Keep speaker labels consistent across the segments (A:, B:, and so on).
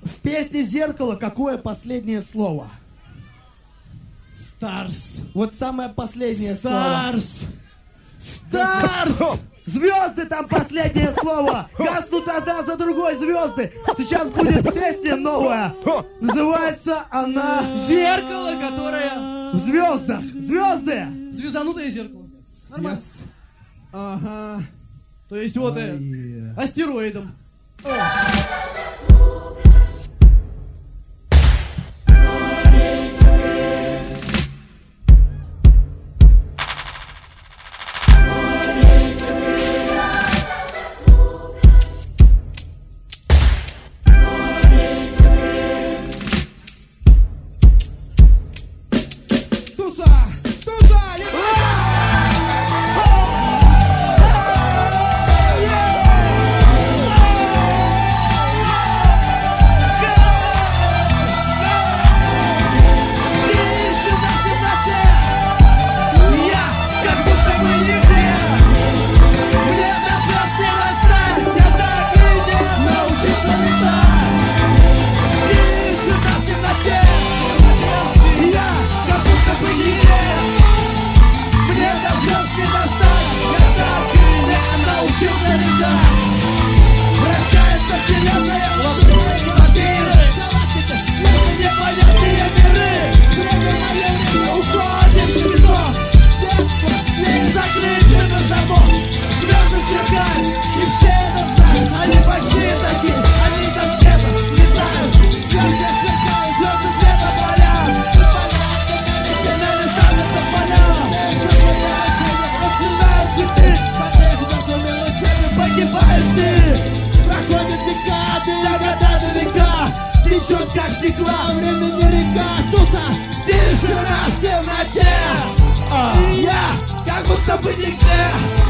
A: В песне «Зеркало» какое последнее слово?
B: Старс.
A: Вот самое последнее слово.
B: Старс!
A: Звезды там последнее слово. Гаснут одна за другой звезды. Сейчас будет песня новая. Называется она
B: Зеркало, которое...
A: «В звездах». Звезды.
B: Звезданутое зеркало. Нормально. Ага. То есть вот астероидом.
A: Как стекла, времени река, туса, тишина в темноте. Я как будто бы нигде.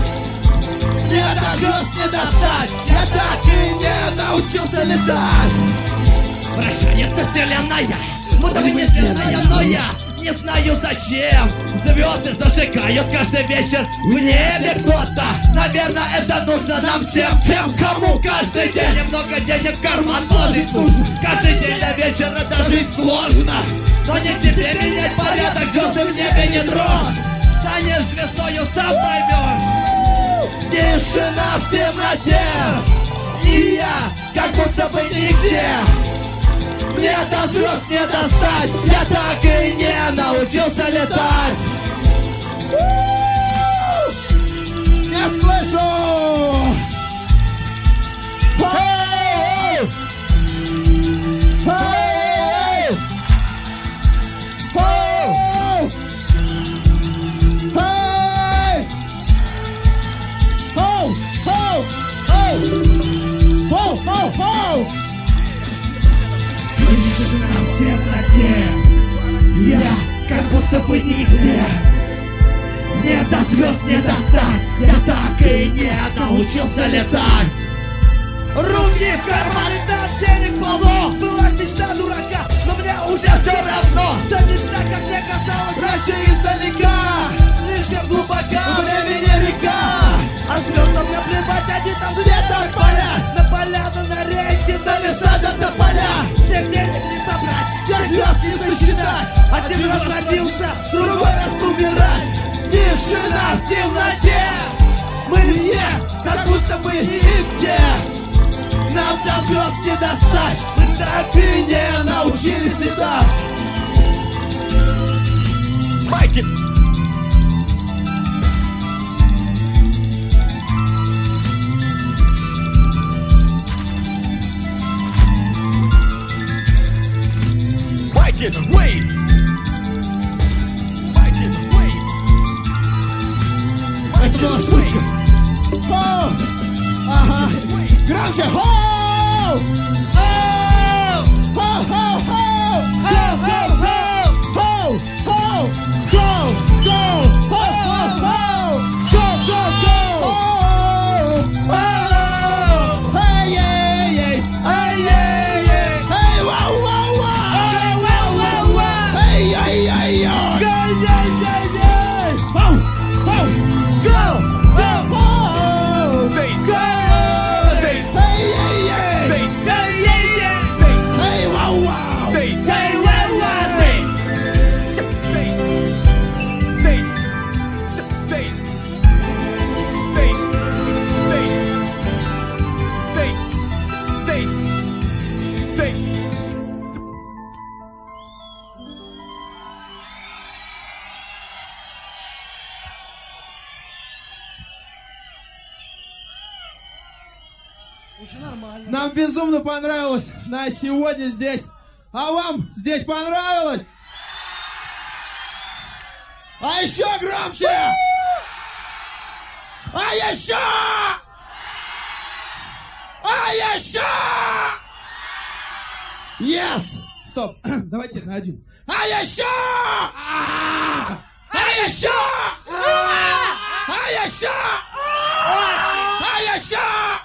A: Мне до звезд не достать, я так и не научился летать. Вращается вселенная, будто бы нетленная, но я не знаю зачем. Звезды зажигают каждый вечер в небе кто-то. Наверное, это нужно нам всем, кому каждый день немного денег в карман положить нужно. Каждый день до вечера дожить сложно, но не тебе менять порядок, звезды в небе не дрожь. Станешь звездою, сам поймешь. Тишина в темноте, и я как будто бы нигде. Мне до звезд не достать, я так и не научился летать. Я слышу! Эй! Эй! Эй! Эй! Оу! Оу! Оу! Оу! Оу! Оу! В темноте я как будто бы нигде. Мне до звезд не достать, я так и не научился летать. Руки в карманы, там денег полно. Была мечта дурака, но мне уже все равно. Все не так, как мне казалось раньше издалека. Слишком глубока времени река. А звездам мне плевать, они там светят поля. На поляну, на реки, на леса, да на поля. Всех денег не собрать, всех звезд не засчитать. Один раз родился, другой раз умирать. Тишина в темноте, мы все как будто бы нигде. Нам до звезд не достать, мы так и не научились летать. Майки! Майки, wait! Майки, wait! Это была шутка. О! Ага. Громче! Хоу! Хоу! Хоу! Хоу! Хоу! Хоу! Хоу! Хоу! Хоу! Хоу! Хоу! Хоу! Хоу! Хоу! Хоу! Хоу! Эй, эй, эй! Эй, эй, эй! Эй, вау, вау, вау! Эй, вау, вау, вау! Эй, эй, эй, эй! Эй, эй, эй, эй! Хоу! Хоу! Хоу! Хоу! Хоу! Go! Hey, hey, hey! Hey, hey, stage.
B: Уже нормально.
A: Нам безумно понравилось на сегодня здесь. А вам здесь понравилось? А еще громче! А еще! А еще! Yes! Стоп, давайте на один. А еще! А еще! А еще! А еще!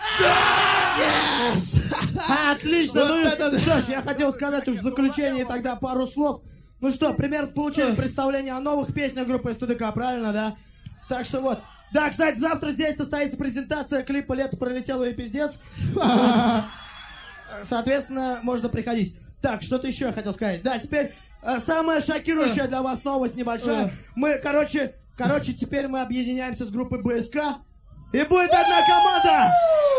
A: Yes!
C: Отлично,
A: Вот
C: ну
A: это да.
C: что ж, я хотел сказать уж в заключение тогда пару слов. Ну что, примерно получили представление о новых песнях группы СТДК, правильно, да? Так что вот. Да, кстати, завтра здесь состоится презентация клипа «Лето пролетело и пиздец». Соответственно, можно приходить. Так, что-то еще я хотел сказать. Да, теперь самая шокирующая для вас новость небольшая. Мы, короче, теперь мы объединяемся с группой БСК. И будет одна команда!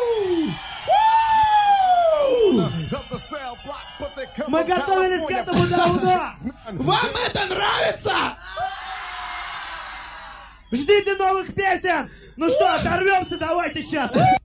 C: Мы готовились к этому давно!
A: Вам это нравится?
C: Ждите новых песен! Ну что, оторвемся, давайте сейчас!